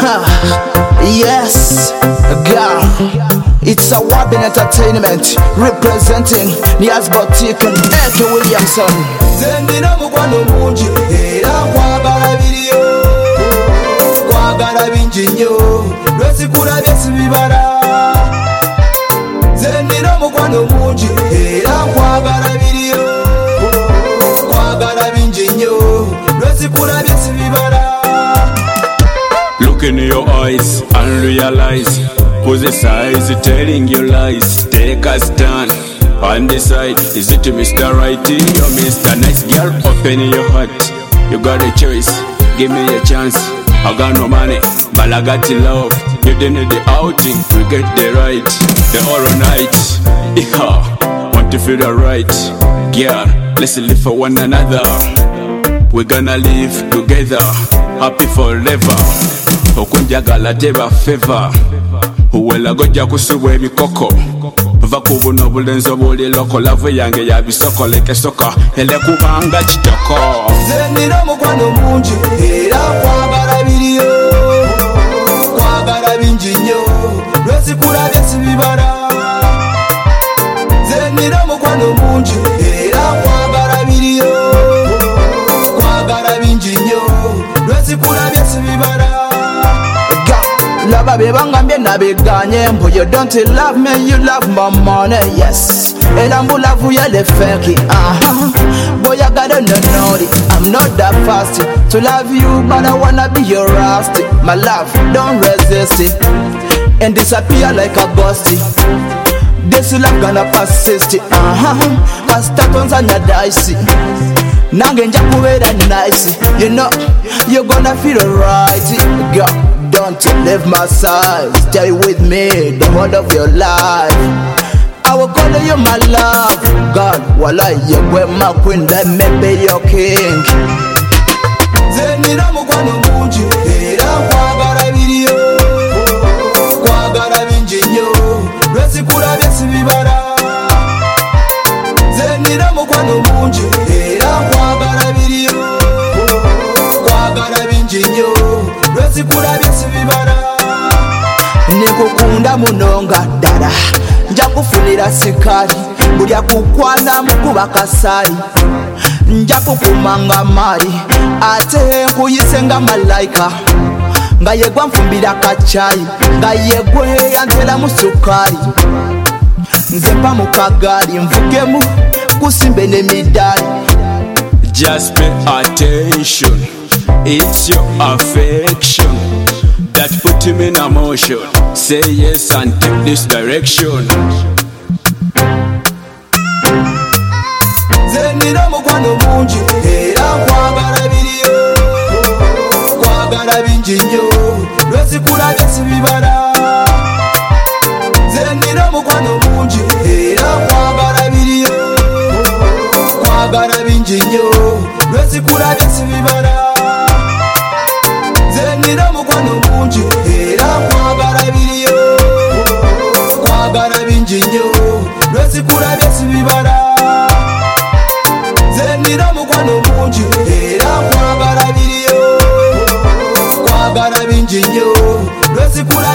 Yes, girl. It's a Wabin Entertainment representing Nias Boutique and Eke Williamson. Zendina mukwano mungi era kwagala biriyo kwagala bingi nnyo lwesikulabye sibibala. Zendina mukwano mungi era kwagala biriyo kwagala bingi nnyo lwesikulabye sibibala. Look in your eyes and realize who's the size telling you lies. Take a stand and decide, is it Mr. Righty or Mr. Nice Girl? Open your heart, you got a choice, give me a chance. I got no money, but I got the love. You didn't need the outing, we get the right, the all night. Yeah, want to feel the right. Girl, let's live for one another. We're gonna live together, happy forever. Okunjagala teba favor. Uwela gojja kusubwa ebikoko. Va kubuno obulenzi obuli loko. Lavu yange ya bisoko leke soka. Ele kubanga kitoko. Zendina mukwano mungi era kwagala biriyo kwagala bingi nnyo lwesikulabye sibibala. Zendina mukwano mungi era kwagala biriyo kwagala bingi nnyo lwesikulabye sibibala. Love bebangambye nabiganye mbu you don't love me, you love my money, yes. Era mbu love yale fake, boy I gotta know it, I'm not that fast to love you, but I wanna be your rust. My love, don't resist it and disappear like a ghost. This love gonna persist, cause that one's on your dicey. Nange nja kubeera nice, you know, you're gonna feel right. Girl, don't leave my side, stay with me the whole of your life. I will call you my love, God, wala yewe my queen, let me be your king. Zendina mukwano mungi era kwagala biriyo kwagala bingi nnyo lwesikulabye sibibala. Zendina mukwano mungi era kwagala biriyo kwagala bingi nnyo lwesikulabye sibibala. Nikukunda munonga ddala nja kufunira sikali buli akukwana mukuba kasali nja kukumanga mali ate nkuyise nga malayika nga yegwa nfumbira kachayi nga yegwe yantera mu sukali nze mpa mu kagali nvugemu kusimbe n'emidaali. Just pay attention, it's your affection that put him in a motion. Say yes and take this direction. Zendina mukwano mungi era kwagala biriyo kwagala bingi nnyo lwesikulabye sibibala. Zendina mukwano mungi era kwagala biriyo kwagala bingi nnyo lwesikulabye sibibala. Zendina mukwano mungi era kwagala biriyo kwagala bingi nnyo lwesikulabye sibibala. Zendina mukwano mungi era kwagala biriyo kwagala bingi nnyo lwesikulabye